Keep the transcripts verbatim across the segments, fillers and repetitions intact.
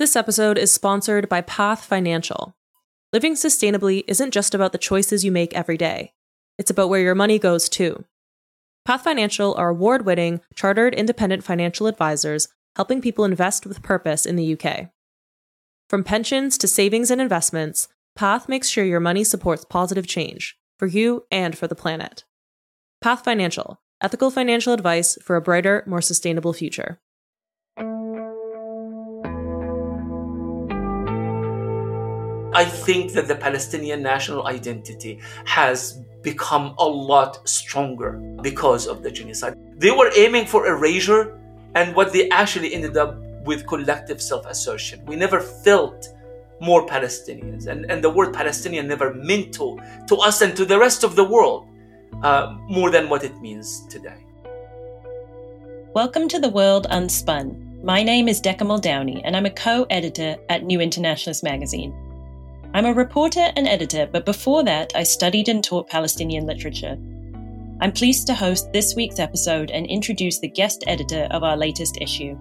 This episode is sponsored by Path Financial. Living sustainably isn't just about the choices you make every day. It's about where your money goes too. Path Financial are award-winning, chartered independent financial advisors helping people invest with purpose in the U K. From pensions to savings and investments, Path makes sure your money supports positive change for you and for the planet. Path Financial, ethical financial advice for a brighter, more sustainable future. I think that the Palestinian national identity has become a lot stronger because of the genocide. They were aiming for erasure, and what they actually ended up with collective self-assertion. We never felt more Palestinians, and, and the word Palestinian never meant to, to us and to the rest of the world uh, more than what it means today. Welcome to The World Unspun. My name is Decca Muldowney, and I'm a co-editor at New Internationalist magazine. I'm a reporter and editor, but before that, I studied and taught Palestinian literature. I'm pleased to host this week's episode and introduce the guest editor of our latest issue.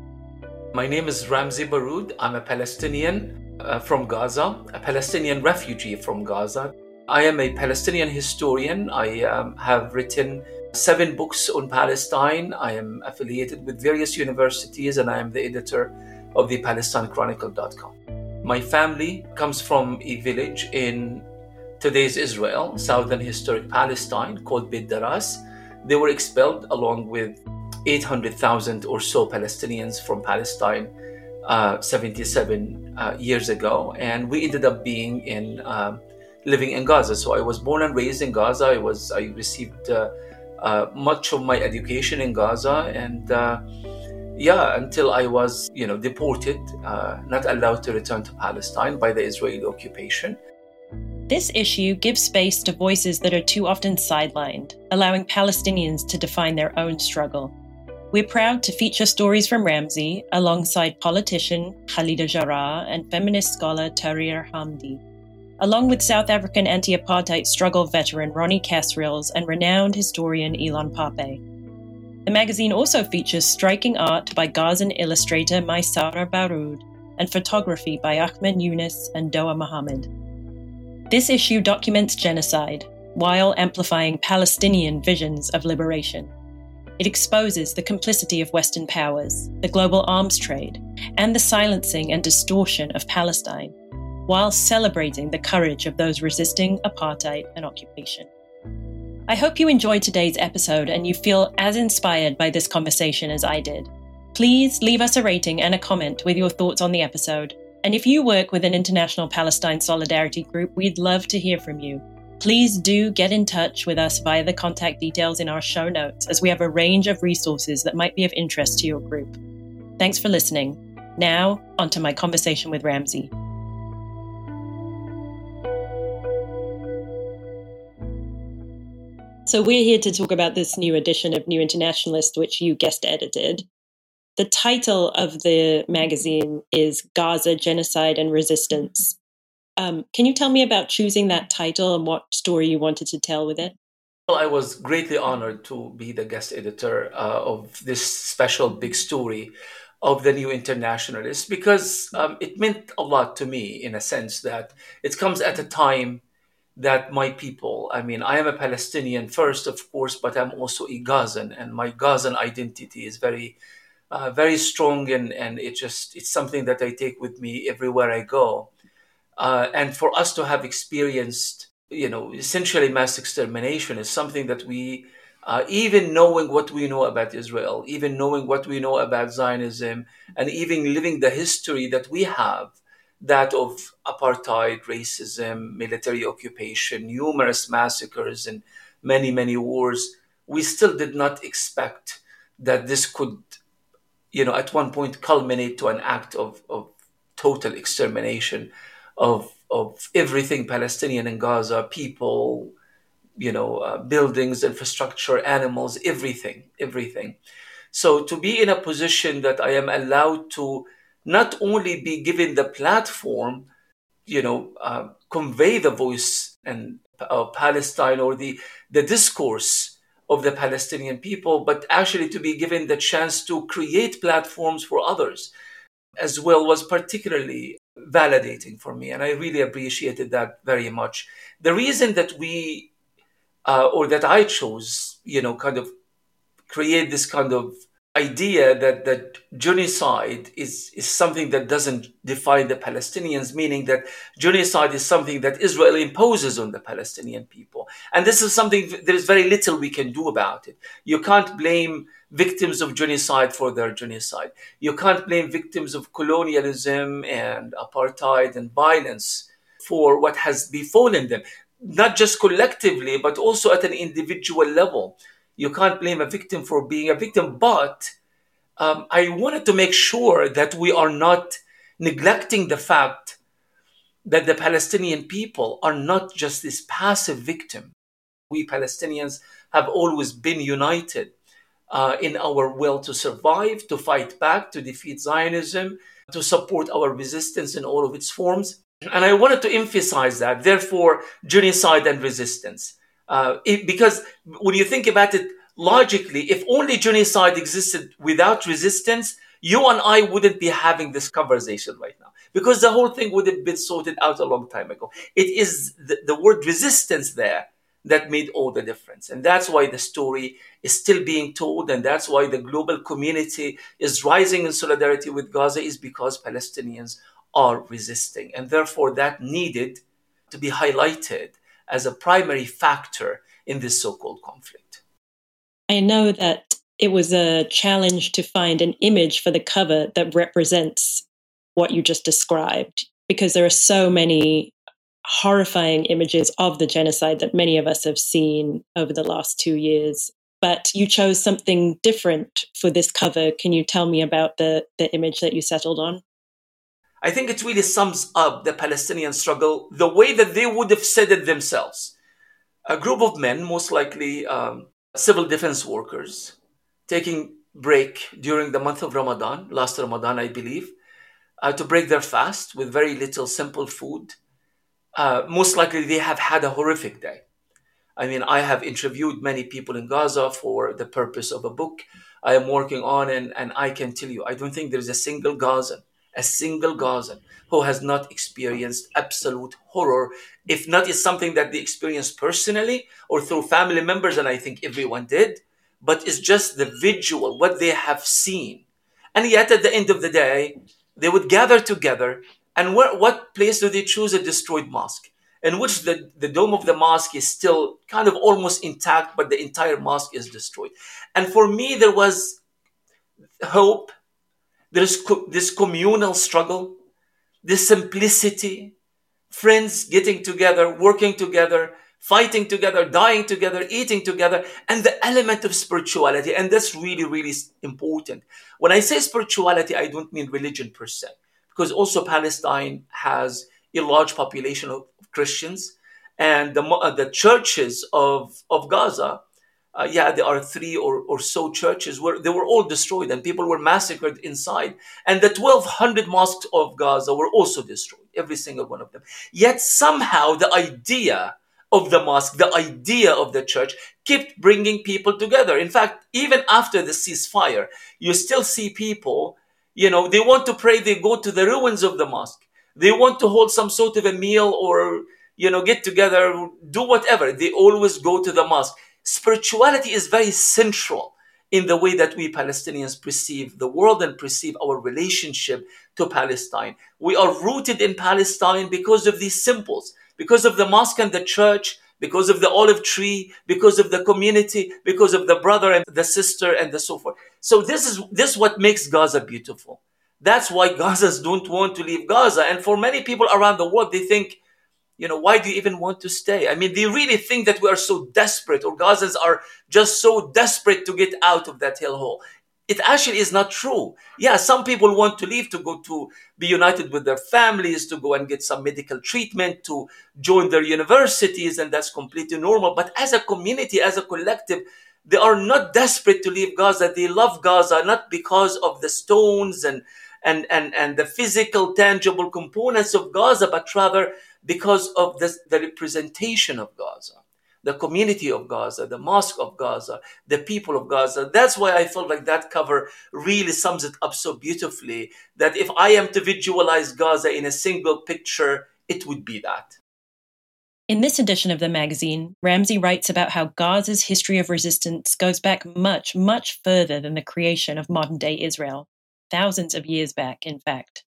My name is Ramzi Baroud. I'm a Palestinian uh, from Gaza, a Palestinian refugee from Gaza. I am a Palestinian historian. I um, have written seven books on Palestine. I am affiliated with various universities, and I am the editor of the Palestine Chronicle dot com. My family comes from a village in today's Israel, southern historic Palestine, called Beit Daras. They were expelled along with eight hundred thousand or so Palestinians from Palestine uh, seventy-seven uh, years ago, and we ended up being in uh, living in Gaza. So I was born and raised in Gaza. I was I received uh, uh, much of my education in Gaza, and uh, Yeah, until I was, you know, deported, uh, not allowed to return to Palestine by the Israeli occupation. This issue gives space to voices that are too often sidelined, allowing Palestinians to define their own struggle. We're proud to feature stories from Ramzi alongside politician Khalida Jarrah and feminist scholar Tahrir Hamdi, along with South African anti-apartheid struggle veteran Ronnie Kasrils and renowned historian Ilan Pappé. The magazine also features striking art by Gazan illustrator Maysara Baroud and photography by Ahmed Yunus and Doa Mohammed. This issue documents genocide while amplifying Palestinian visions of liberation. It exposes the complicity of Western powers, the global arms trade, and the silencing and distortion of Palestine, while celebrating the courage of those resisting apartheid and occupation. I hope you enjoyed today's episode and you feel as inspired by this conversation as I did. Please leave us a rating and a comment with your thoughts on the episode. And if you work with an international Palestine solidarity group, we'd love to hear from you. Please do get in touch with us via the contact details in our show notes, as we have a range of resources that might be of interest to your group. Thanks for listening. Now, onto my conversation with Ramzi. So we're here to talk about this new edition of New Internationalist, which you guest edited. The title of the magazine is Gaza, Genocide and Resistance. Um, can you tell me about choosing that title and what story you wanted to tell with it? Well, I was greatly honored to be the guest editor uh, of this special big story of the New Internationalist, because um, it meant a lot to me, in a sense that it comes at a time that my people, I mean, I am a Palestinian first, of course, but I'm also a Gazan, and my Gazan identity is very, uh, very strong, and, and it just, it's something that I take with me everywhere I go. Uh, and for us to have experienced, you know, essentially mass extermination is something that we, uh, even knowing what we know about Israel, even knowing what we know about Zionism, and even living the history that we have, that of apartheid, racism, military occupation, numerous massacres, and many, many wars, we still did not expect that this could, you know, at one point culminate to an act of, of total extermination of, of everything Palestinian in Gaza, people, you know, uh, buildings, infrastructure, animals, everything, everything. So to be in a position that I am allowed to not only be given the platform, you know, uh, convey the voice and uh, Palestine or the, the discourse of the Palestinian people, but actually to be given the chance to create platforms for others. as well was particularly validating for me. And I really appreciated that very much. The reason that we, uh, or that I chose, you know, kind of create this kind of idea that, that genocide is, is something that doesn't define the Palestinians, meaning that genocide is something that Israel imposes on the Palestinian people. And this is something, there is very little we can do about it. You can't blame victims of genocide for their genocide. You can't blame victims of colonialism and apartheid and violence for what has befallen them, not just collectively, but also at an individual level. You can't blame a victim for being a victim, but um, I wanted to make sure that we are not neglecting the fact that the Palestinian people are not just this passive victim. We Palestinians have always been united uh, in our will to survive, to fight back, to defeat Zionism, to support our resistance in all of its forms. And I wanted to emphasize that, therefore, genocide and resistance. Uh, it, because when you think about it logically, if only genocide existed without resistance, you and I wouldn't be having this conversation right now, because the whole thing would have been sorted out a long time ago. It is the, the word resistance there that made all the difference. And that's why the story is still being told. And that's why the global community is rising in solidarity with Gaza, is because Palestinians are resisting. And therefore that needed to be highlighted as a primary factor in this so-called conflict. I know that it was a challenge to find an image for the cover that represents what you just described, because there are so many horrifying images of the genocide that many of us have seen over the last two years. But you chose something different for this cover. Can you tell me about the, the image that you settled on? I think it really sums up the Palestinian struggle the way that they would have said it themselves. A group of men, most likely um, civil defense workers, taking break during the month of Ramadan, last Ramadan, I believe, uh, to break their fast with very little simple food. Uh, most likely they have had a horrific day. I mean, I have interviewed many people in Gaza for the purpose of a book I am working on, and, and I can tell you, I don't think there's a single Gazan, a single Gazan who has not experienced absolute horror, if not it's something that they experienced personally or through family members, and I think everyone did, but it's just the visual, what they have seen. And yet at the end of the day, they would gather together. And where, what place do they choose? A destroyed mosque, in which the, the dome of the mosque is still kind of almost intact, but the entire mosque is destroyed. And for me, there was hope. There's co- this communal struggle, this simplicity, friends getting together, working together, fighting together, dying together, eating together, and the element of spirituality. And that's really, really important. When I say spirituality, I don't mean religion per se, because also Palestine has a large population of Christians, and the uh, the churches of, of Gaza, uh, yeah, there are three or, or so churches where they were all destroyed and people were massacred inside. And the twelve hundred mosques of Gaza were also destroyed, every single one of them. Yet somehow the idea of the mosque, the idea of the church kept bringing people together. In fact, even after the ceasefire, you still see people, you know, they want to pray, they go to the ruins of the mosque. They want to hold some sort of a meal or, you know, get together, do whatever. They always go to the mosque. Spirituality is very central in the way that we Palestinians perceive the world and perceive our relationship to Palestine. We are rooted in Palestine because of these symbols, because of the mosque and the church, because of the olive tree, because of the community, because of the brother and the sister and the so forth. So this is this is what makes Gaza beautiful. That's why Gazans don't want to leave Gaza. And for many people around the world, they think, you know, why do you even want to stay? I mean, they really think that we are so desperate, or Gazans are just so desperate to get out of that hellhole. It actually is not true. Yeah, some people want to leave to go to be united with their families, to go and get some medical treatment, to join their universities, and that's completely normal. But as a community, as a collective, they are not desperate to leave Gaza. They love Gaza, not because of the stones and and and, and the physical, tangible components of Gaza, but rather because of this, the representation of Gaza, the community of Gaza, the mosque of Gaza, the people of Gaza. That's why I felt like that cover really sums it up so beautifully, that if I am to visualize Gaza in a single picture, it would be that. In this edition of the magazine, Ramzy writes about how Gaza's history of resistance goes back much, much further than the creation of modern-day Israel. Thousands of years back, in fact.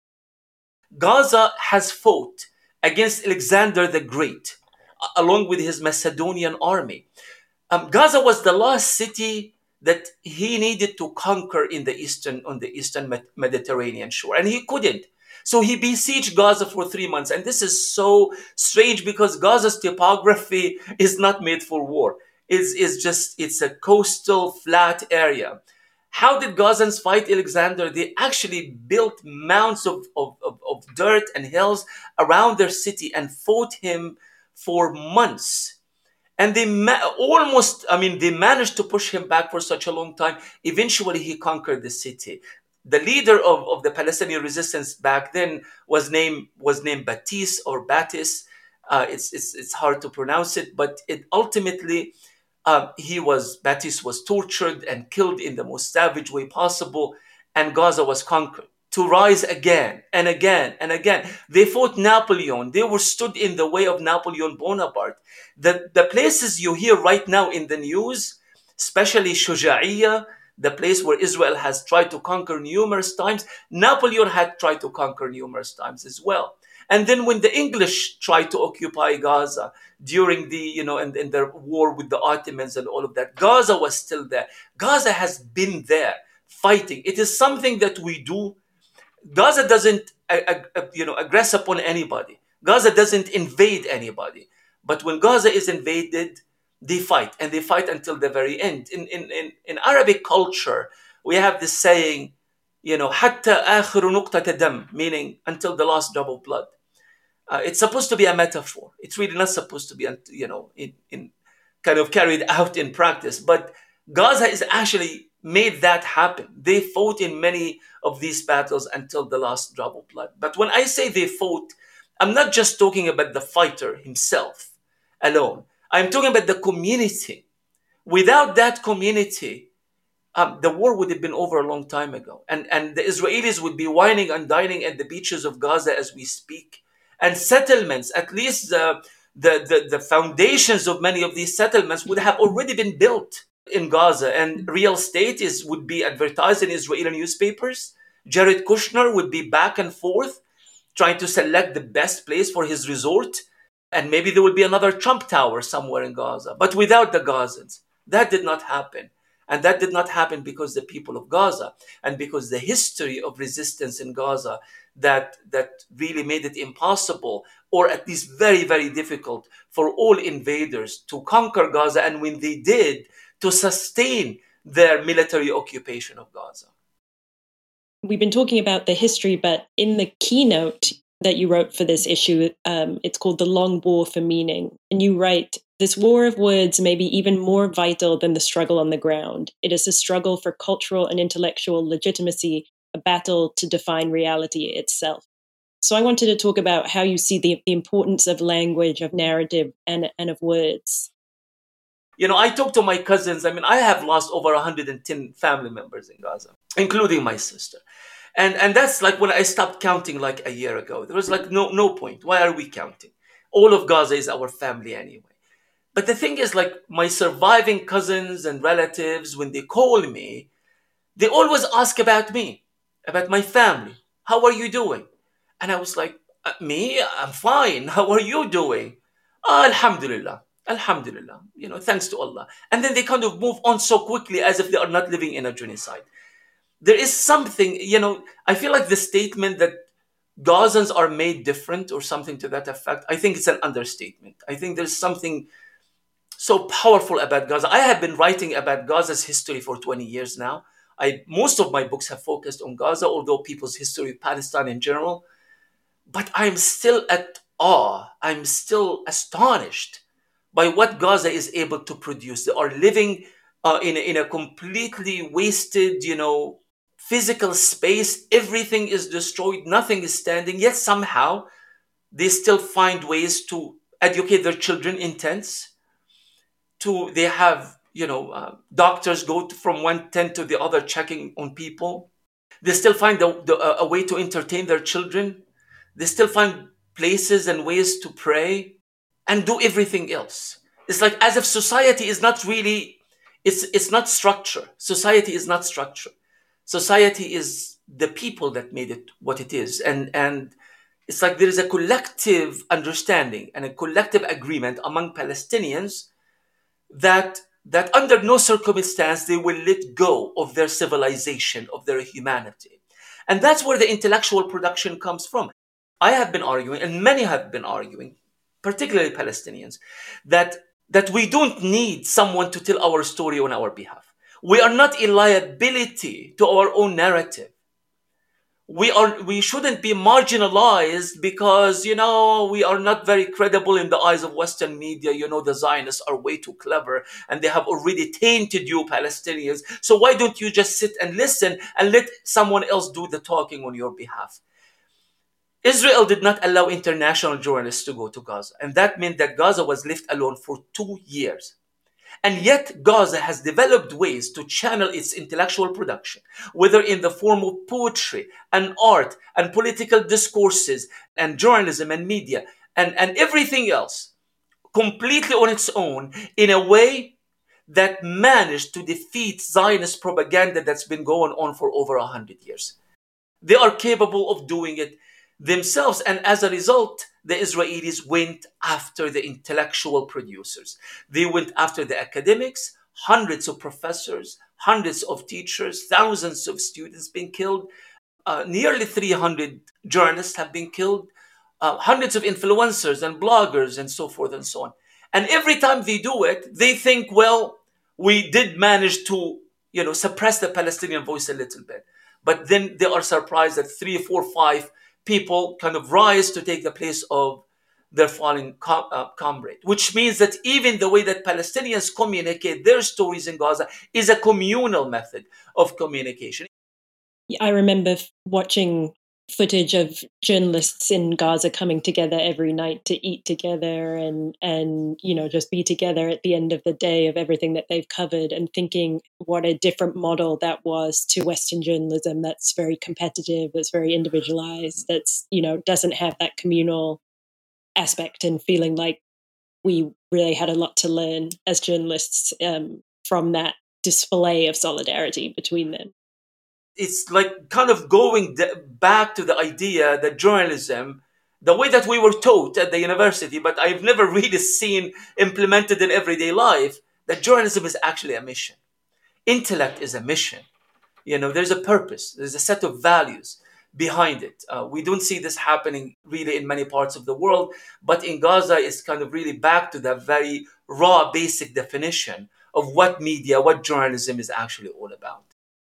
Gaza has fought against Alexander the Great, along with his Macedonian army. Um, Gaza was the last city that he needed to conquer in the eastern, on the eastern Mediterranean shore, and he couldn't. So he besieged Gaza for three months. And this is so strange because Gaza's topography is not made for war. It's, it's just, it's a coastal flat area. How did Gazans fight Alexander? They actually built mounds of, of, of, of dirt and hills around their city and fought him for months. And they ma- almost, I mean, they managed to push him back for such a long time. Eventually, he conquered the city. The leader of, of the Palestinian resistance back then was named was named Batis or Batis. Uh, it's it's it's hard to pronounce it, but it ultimately uh, he was Batis was tortured and killed in the most savage way possible, and Gaza was conquered to rise again and again and again. They fought Napoleon. They were stood in the way of Napoleon Bonaparte. The the places you hear right now in the news, especially Shuja'iyya, the place where Israel has tried to conquer numerous times, Napoleon had tried to conquer numerous times as well. And then when the English tried to occupy Gaza during the, you know, and in, in the war with the Ottomans and all of that, Gaza was still there. Gaza has been there fighting. It is something that we do. Gaza doesn't, uh, uh, you know, aggress upon anybody. Gaza doesn't invade anybody. But when Gaza is invaded, they fight, and they fight until the very end. In, in, in, in Arabic culture, we have this saying, you know, حتى آخر نقطة دم, meaning until the last drop of blood. Uh, it's supposed to be a metaphor. It's really not supposed to be, you know, in, in kind of carried out in practice. But Gaza is actually made that happen. They fought in many of these battles until the last drop of blood. But when I say they fought, I'm not just talking about the fighter himself alone. I'm talking about the community. Without that community, um, the war would have been over a long time ago. And, and the Israelis would be whining and dining at the beaches of Gaza as we speak. And settlements, at least the, the, the, the foundations of many of these settlements would have already been built in Gaza. And real estate is, would be advertised in Israeli newspapers. Jared Kushner would be back and forth trying to select the best place for his resort. And maybe there will be another Trump Tower somewhere in Gaza. But without the Gazans, that did not happen. And that did not happen because the people of Gaza and because the history of resistance in Gaza that, that really made it impossible, or at least very, very difficult for all invaders to conquer Gaza. And when they did, to sustain their military occupation of Gaza. We've been talking about the history, but in the keynote that you wrote for this issue, um, it's called The Long War for Meaning. And you write, this war of words may be even more vital than the struggle on the ground. It is a struggle for cultural and intellectual legitimacy, a battle to define reality itself. So I wanted to talk about how you see the, the importance of language, of narrative, and, and of words. You know, I talk to my cousins. I mean, I have lost over one hundred ten family members in Gaza, including my sister. And and that's like when I stopped counting like a year ago. There was like no no point. Why are we counting? All of Gaza is our family anyway. But the thing is, like, my surviving cousins and relatives, when they call me, they always ask about me, about my family. How are you doing? And I was like, uh, me? I'm fine. How are you doing? Oh, Alhamdulillah. Alhamdulillah. You know, thanks to Allah. And then they kind of move on so quickly as if they are not living in a genocide. There is something, you know, I feel like the statement that Gazans are made different or something to that effect, I think it's an understatement. I think there's something so powerful about Gaza. I have been writing about Gaza's history for twenty years now. I most of my books have focused on Gaza, although people's history of Palestine in general. But I'm still at awe. I'm still astonished by what Gaza is able to produce. They are living uh, in, a, in a completely wasted, you know, physical space. Everything is destroyed. Nothing is standing. Yet somehow they still find ways to educate their children in tents. to, they have, you know, uh, doctors go to, from one tent to the other checking on people. They still find the, the, a way to entertain their children. They still find places and ways to pray and do everything else. It's like as if society is not really, it's, it's not structure. Society is not structure. Society is the people that made it what it is. And, and it's like there is a collective understanding and a collective agreement among Palestinians that that under no circumstance they will let go of their civilization, of their humanity. And that's where the intellectual production comes from. I have been arguing, and many have been arguing, particularly Palestinians, that, that we don't need someone to tell our story on our behalf. We are not a liability to our own narrative. We are. We shouldn't be marginalized because, you know, we are not very credible in the eyes of Western media. You know, the Zionists are way too clever and they have already tainted you Palestinians. So why don't you just sit and listen and let someone else do the talking on your behalf? Israel did not allow international journalists to go to Gaza. And that meant that Gaza was left alone for two years. And yet Gaza has developed ways to channel its intellectual production, whether in the form of poetry and art and political discourses and journalism and media and, and everything else, completely on its own, in a way that managed to defeat Zionist propaganda that's been going on for over a hundred years. They are capable of doing it themselves. And as a result, the Israelis went after the intellectual producers. They went after the academics, hundreds of professors, hundreds of teachers, thousands of students being killed. Uh, nearly three hundred journalists have been killed, uh, hundreds of influencers and bloggers and so forth and so on. And every time they do it, they think, well, we did manage to, you know, suppress the Palestinian voice a little bit. But then they are surprised that three, four, five people kind of rise to take the place of their fallen com- uh, comrade, which means that even the way that Palestinians communicate their stories in Gaza is a communal method of communication. I remember watching footage of journalists in Gaza coming together every night to eat together and, and, you know, just be together at the end of the day of everything that they've covered, and thinking what a different model that was to Western journalism that's very competitive, that's very individualized, that's, you know, doesn't have that communal aspect, and feeling like we really had a lot to learn as journalists um, from that display of solidarity between them. It's like kind of going de- back to the idea that journalism, the way that we were taught at the university, but I've never really seen implemented in everyday life, that journalism is actually a mission. Intellect is a mission. You know, there's a purpose, there's a set of values behind it. Uh, we don't see this happening really in many parts of the world, but in Gaza, it's kind of really back to the very raw, basic definition of what media, what journalism is actually all about.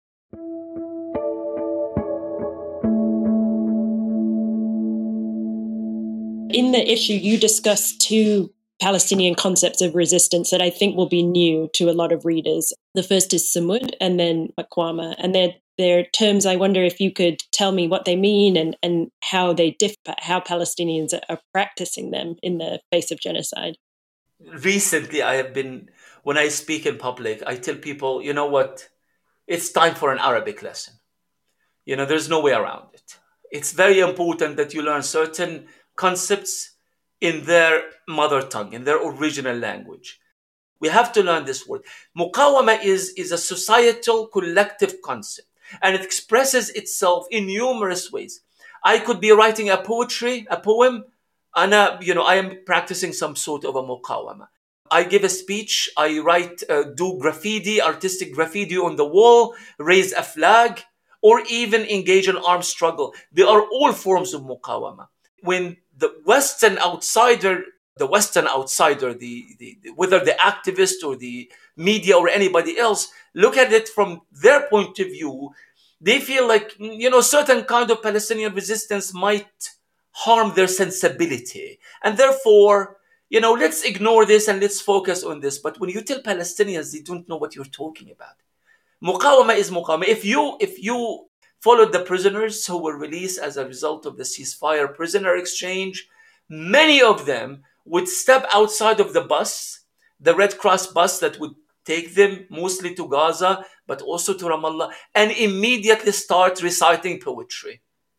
In the issue, you discuss two Palestinian concepts of resistance that I think will be new to a lot of readers. The first is Samud and then Muqawama. And they're, they're terms, I wonder if you could tell me what they mean and, and how they differ, how Palestinians are practicing them in the face of genocide. Recently, I have been, when I speak in public, I tell people, you know what, it's time for an Arabic lesson. You know, there's no way around it. It's very important that you learn certain concepts in their mother tongue, in their original language. We have to learn this word. Muqawama is, is a societal collective concept, and it expresses itself in numerous ways. I could be writing a poetry, a poem, and uh, you know, I am practicing some sort of a muqawama. I give a speech, I write, uh, do graffiti, artistic graffiti on the wall, raise a flag, or even engage in armed struggle. They are all forms of muqawama. When the Western outsider, the Western outsider, the, the, the whether the activist or the media or anybody else, look at it from their point of view, they feel like, you know, certain kind of Palestinian resistance might harm their sensibility. And therefore, you know, let's ignore this and let's focus on this. But when you tell Palestinians, they don't know what you're talking about. Muqawama is muqawama. If you, if you followed the prisoners who were released as a result of the ceasefire prisoner exchange, many of them would step outside of the bus the Red Cross bus that would take them mostly to Gaza, but also to Ramallah, and immediately start reciting poetry.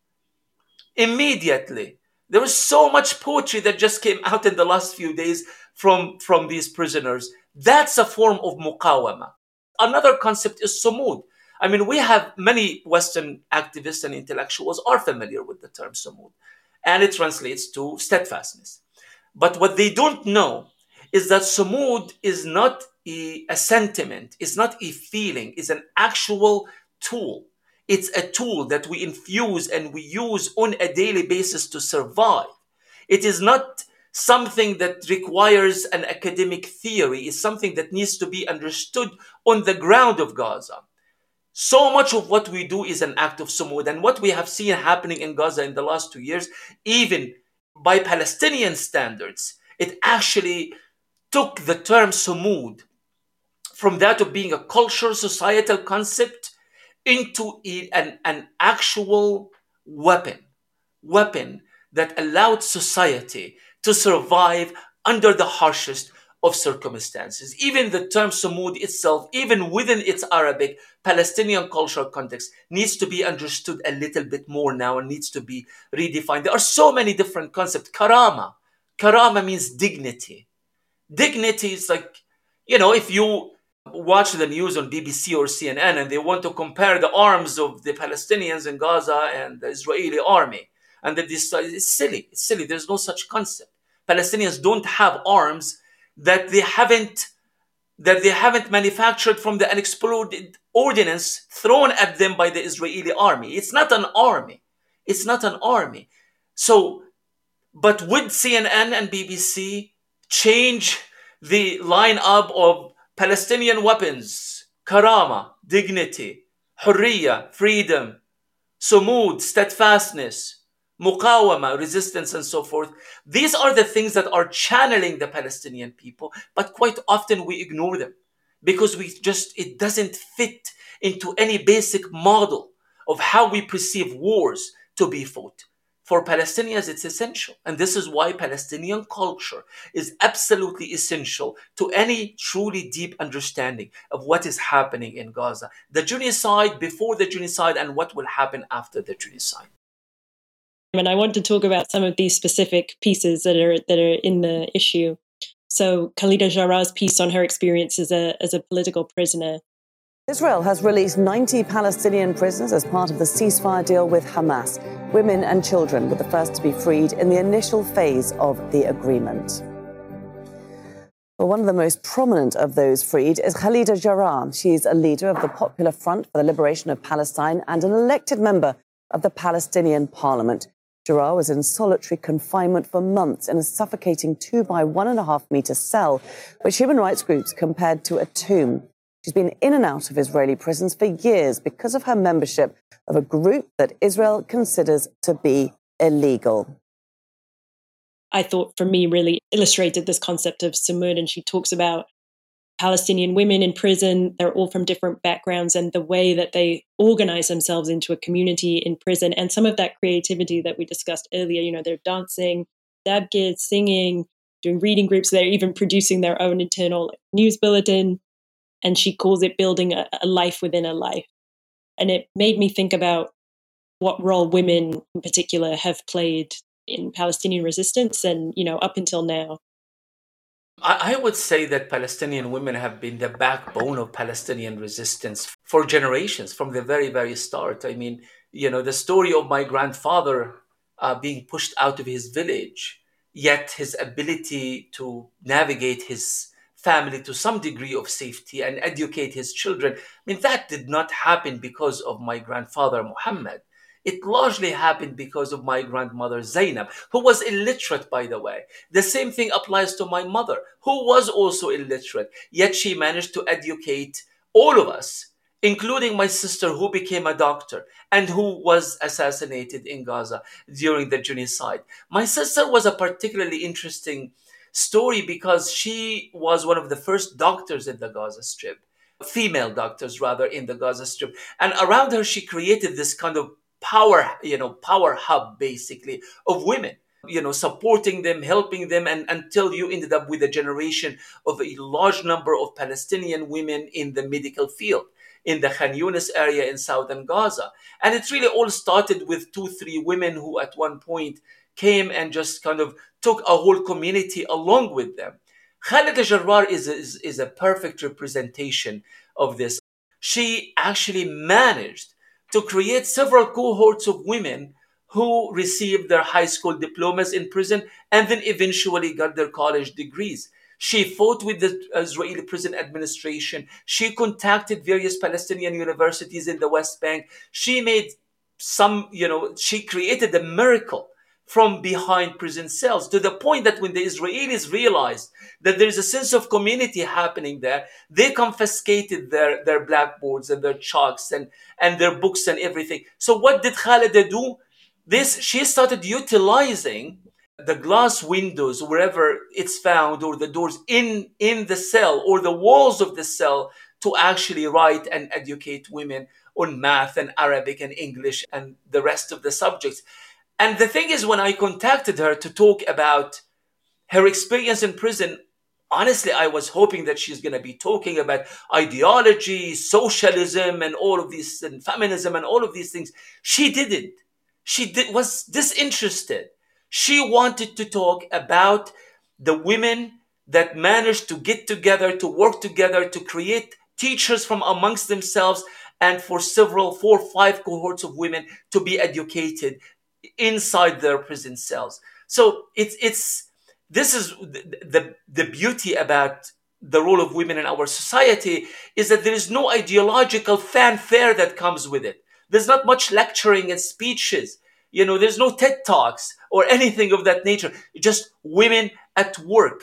Immediately. There was so much poetry that just came out in the last few days from, from these prisoners. That's a form of muqawama. Another concept is sumud. I mean, we have many Western activists and intellectuals are familiar with the term sumud, and it translates to steadfastness. But what they don't know is that sumud is not a, a sentiment, it's not a feeling, it's an actual tool. It's a tool that we infuse and we use on a daily basis to survive. It is not something that requires an academic theory. It's something that needs to be understood on the ground of Gaza. So much of what we do is an act of sumud. And what we have seen happening in Gaza in the last two years, even by Palestinian standards, it actually took the term sumud from that of being a cultural, societal concept into an, an actual weapon, weapon that allowed society to survive under the harshest of circumstances. Even the term sumud itself, even within its Arabic Palestinian cultural context, needs to be understood a little bit more now and needs to be redefined. There are so many different concepts. Karama. Karama means dignity. Dignity is like, you know, if you watch the news on B B C or C N N and they want to compare the arms of the Palestinians in Gaza and the Israeli army, and that this is silly. It's silly. There's no such concept. Palestinians don't have arms that they haven't that they haven't manufactured from the unexploded ordnance thrown at them by the Israeli army. It's not an army. It's not an army. So, but would C N N and B B C change the lineup of Palestinian weapons, karama, dignity, hurriya, freedom, sumud, steadfastness, muqawama, resistance, and so forth? These are the things that are channeling the Palestinian people, but quite often we ignore them because we just, it doesn't fit into any basic model of how we perceive wars to be fought. For Palestinians, it's essential. And this is why Palestinian culture is absolutely essential to any truly deep understanding of what is happening in Gaza. The genocide, before the genocide, and what will happen after the genocide. And I want to talk about some of these specific pieces that are that are in the issue. So Khalida Jarrah's piece on her experience as a, as a political prisoner. Israel has released ninety Palestinian prisoners as part of the ceasefire deal with Hamas. Women and children were the first to be freed in the initial phase of the agreement. Well, one of the most prominent of those freed is Khalida Jarrah. She's a leader of the Popular Front for the Liberation of Palestine and an elected member of the Palestinian Parliament. Jarrah was in solitary confinement for months in a suffocating two by one and a half metre cell, which human rights groups compared to a tomb. She's been in and out of Israeli prisons for years because of her membership of a group that Israel considers to be illegal. I thought, for me, really illustrated this concept of sumud, and she talks about Palestinian women in prison. They're all from different backgrounds, and the way that they organize themselves into a community in prison, and some of that creativity that we discussed earlier. You know, they're dancing, dabgid, singing, doing reading groups. They're even producing their own internal news bulletin. And she calls it building a, a life within a life. And it made me think about what role women in particular have played in Palestinian resistance and, you know, up until now. I, I would say that Palestinian women have been the backbone of Palestinian resistance for generations, from the very, very start. I mean, you know, the story of my grandfather uh, being pushed out of his village, yet his ability to navigate his family to some degree of safety and educate his children. I mean, that did not happen because of my grandfather, Muhammad. It largely happened because of my grandmother, Zainab, who was illiterate, by the way. The same thing applies to my mother, who was also illiterate, yet she managed to educate all of us, including my sister, who became a doctor and who was assassinated in Gaza during the genocide. My sister was a particularly interesting story because she was one of the first doctors in the Gaza Strip, female doctors rather, in the Gaza Strip. And around her, she created this kind of power, you know, power hub, basically, of women. you know, supporting them, helping them, and until you ended up with a generation of a large number of Palestinian women in the medical field in the Khan Yunis area in southern Gaza. And it really all started with two, three women who at one point came and just kind of took a whole community along with them. Khalida Jarrar is, is, is a perfect representation of this. She actually managed to create several cohorts of women who received their high school diplomas in prison and then eventually got their college degrees. She fought with the Israeli prison administration. She contacted various Palestinian universities in the West Bank. She made some, you know, she created a miracle from behind prison cells, to the point that when the Israelis realized that there's a sense of community happening there, they confiscated their, their blackboards and their chalks and, and their books and everything. So what did Khalida do? This, she started utilizing the glass windows wherever it's found, or the doors in, in the cell or the walls of the cell, to actually write and educate women on math and Arabic and English and the rest of the subjects. And the thing is, when I contacted her to talk about her experience in prison, honestly, I was hoping that she's going to be talking about ideology, socialism, and all of these, and feminism, and all of these things. She didn't. She did, was disinterested. She wanted to talk about the women that managed to get together, to work together, to create teachers from amongst themselves, and for several, four, five cohorts of women to be educated inside their prison cells. So it's it's this is the, the the beauty about the role of women in our society, is that there is no ideological fanfare that comes with it. There's not much lecturing and speeches. You know, there's no TED Talks or anything of that nature. Just women at work.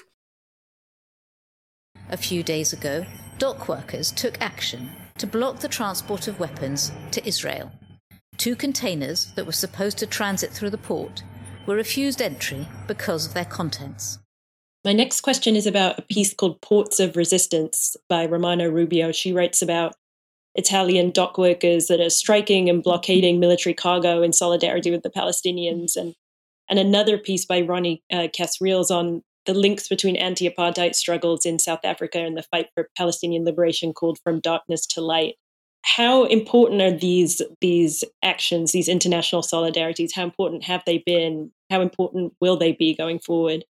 A few days ago, dock workers took action to block the transport of weapons to Israel. Two containers that were supposed to transit through the port were refused entry because of their contents. My next question is about a piece called Ports of Resistance by Romano Rubio. She writes about Italian dock workers that are striking and blockading military cargo in solidarity with the Palestinians, and, and another piece by Ronnie uh, Kasriels on the links between anti-apartheid struggles in South Africa and the fight for Palestinian liberation called From Darkness to Light. How important are these these actions, these international solidarities? How important have they been? How important will they be going forward?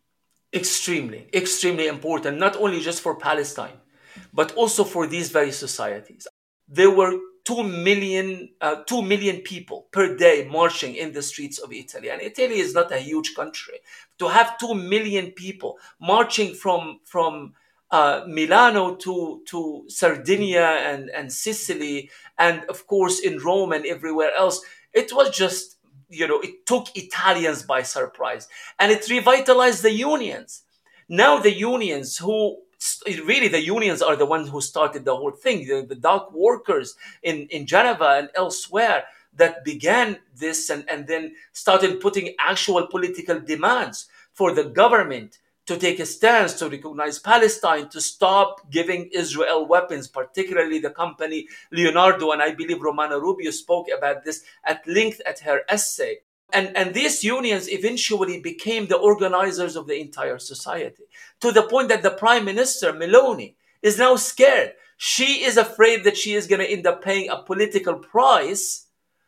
Extremely, extremely important, not only just for Palestine, but also for these very societies. There were two million, uh, two million people per day marching in the streets of Italy. And Italy is not a huge country. To have two million people marching from, from uh, Milano to, to Sardinia and, and Sicily, and of course in Rome and everywhere else, it was just, you know, it took Italians by surprise, and it revitalized the unions. Now the unions who Really, the unions are the ones who started the whole thing. The, the dock workers in, in Geneva and elsewhere that began this, and, and then started putting actual political demands for the government to take a stance, to recognize Palestine, to stop giving Israel weapons, particularly the company Leonardo. And I believe Romano Rubio spoke about this at length at her essay. And, and these unions eventually became the organizers of the entire society, to the point that the Prime Minister, Meloni, is now scared. She is afraid that she is going to end up paying a political price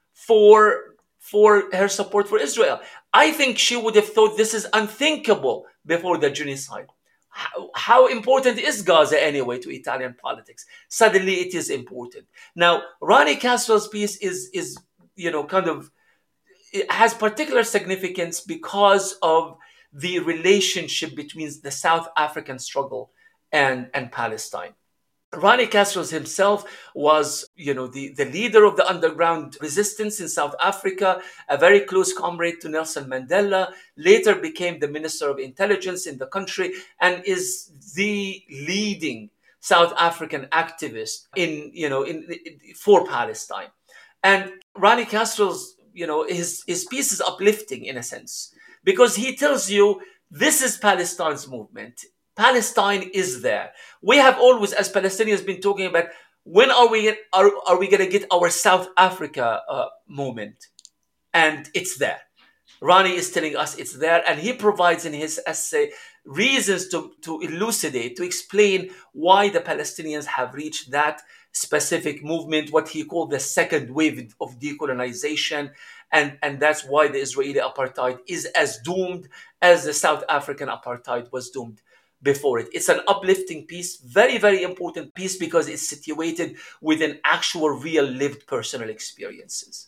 for, for her support for Israel. I think she would have thought this is unthinkable before the genocide. How, how important is Gaza anyway to Italian politics? Suddenly it is important. Now, Ronnie Kasriels' piece is, is, you know, kind of, it has particular significance because of the relationship between the South African struggle and, and Palestine. Ronnie Kasriels himself was, you know, the, the leader of the underground resistance in South Africa, a very close comrade to Nelson Mandela, later became the Minister of Intelligence in the country, and is the leading South African activist in, you know, in, in for Palestine. And Ronnie Kasriels, you know, his, his piece is uplifting in a sense, because he tells you this is Palestine's movement. Palestine is there. We have always, as Palestinians, been talking about when are we are, are we going to get our South Africa uh, moment, and it's there. Rani is telling us it's there, and he provides in his essay reasons to, to elucidate, to explain why the Palestinians have reached that specific movement, what he called the second wave of decolonization. And, and that's why the Israeli apartheid is as doomed as the South African apartheid was doomed before it. It's an uplifting piece, very, very important piece, because it's situated within actual, real, lived personal experiences.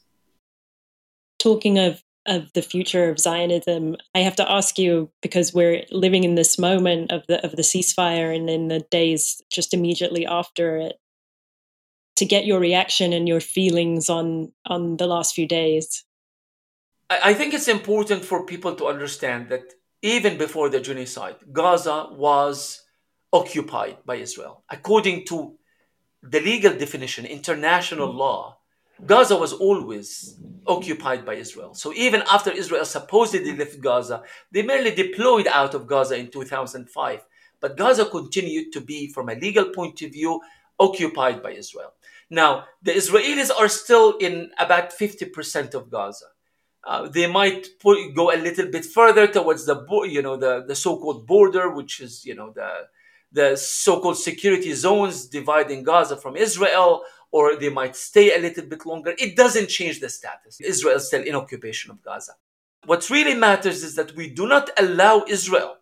Talking of of the future of Zionism, I have to ask you, because we're living in this moment of the of the ceasefire and in the days just immediately after it, to get your reaction and your feelings on on the last few days. I think it's important for people to understand that even before the genocide, Gaza was occupied by Israel. According to the legal definition, international law, Gaza was always occupied by Israel. So even after Israel supposedly left Gaza, they merely deployed out of Gaza in two thousand five. But Gaza continued to be, from a legal point of view, occupied by Israel. Now, the Israelis are still in about fifty percent of Gaza. Uh, they might put, go a little bit further towards the, you know, the, the so-called border, which is, you know, the, the so-called security zones dividing Gaza from Israel, or they might stay a little bit longer. It doesn't change the status. Israel is still in occupation of Gaza. What really matters is that we do not allow Israel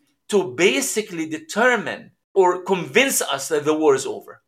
to basically determine or convince us that the war is over.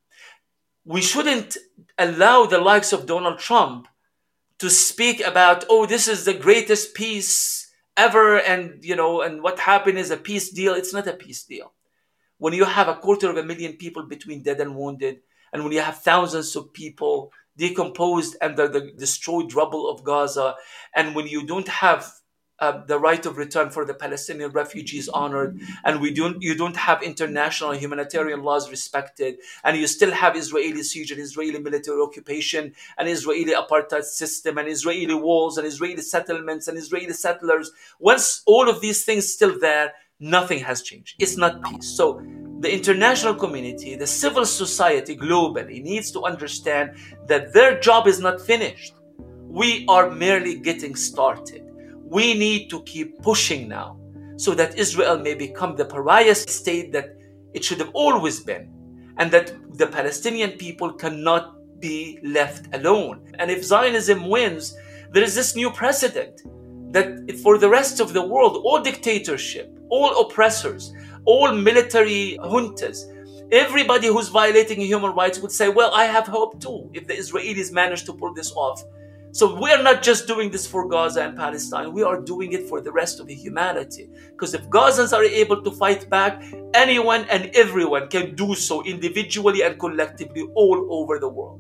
We shouldn't allow the likes of Donald Trump to speak about, oh, this is the greatest peace ever, and you know, and what happened is a peace deal. It's not a peace deal. When you have a quarter of a million people between dead and wounded, and when you have thousands of people decomposed under the destroyed rubble of Gaza, and when you don't have uh, the right of return for the Palestinian refugees honored, and we don't, you don't have international humanitarian laws respected, and you still have Israeli siege and Israeli military occupation, and Israeli apartheid system, and Israeli walls, and Israeli settlements, and Israeli settlers. Once all of these things still there, nothing has changed. It's not peace. So the international community, the civil society globally needs to understand that their job is not finished. We are merely getting started. We need to keep pushing now so that Israel may become the pariah state that it should have always been, and that the Palestinian people cannot be left alone. And if Zionism wins, there is this new precedent that for the rest of the world, all dictatorship, all oppressors, all military juntas, everybody who's violating human rights would say, well, I have hope too, if the Israelis manage to pull this off. So we are not just doing this for Gaza and Palestine, we are doing it for the rest of humanity. Because if Gazans are able to fight back, anyone and everyone can do so individually and collectively all over the world.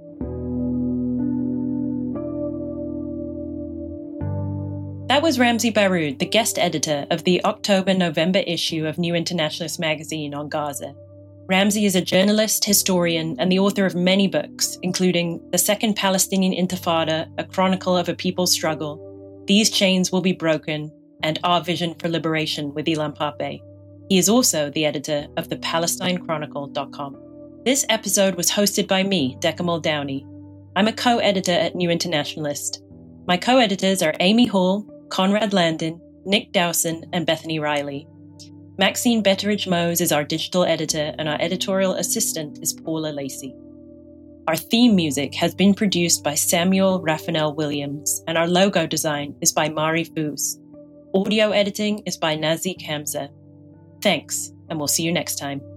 That was Ramzy Baroud, the guest editor of the October-November issue of New Internationalist magazine on Gaza. Ramzy is a journalist, historian, and the author of many books, including The Second Palestinian Intifada, A Chronicle of a People's Struggle, These Chains Will Be Broken, and Our Vision for Liberation with Ilan Pappé. He is also the editor of the Palestine Chronicle dot com. This episode was hosted by me, Decca Muldowney. I'm a co-editor at New Internationalist. My co-editors are Amy Hall, Conrad Landon, Nick Dowson, and Bethany Riley. Maxine Betteridge-Mose is our digital editor, and our editorial assistant is Paula Lacey. Our theme music has been produced by Samuel Raphael Williams, and our logo design is by Mari Foos. Audio editing is by Nazik Hamza. Thanks, and we'll see you next time.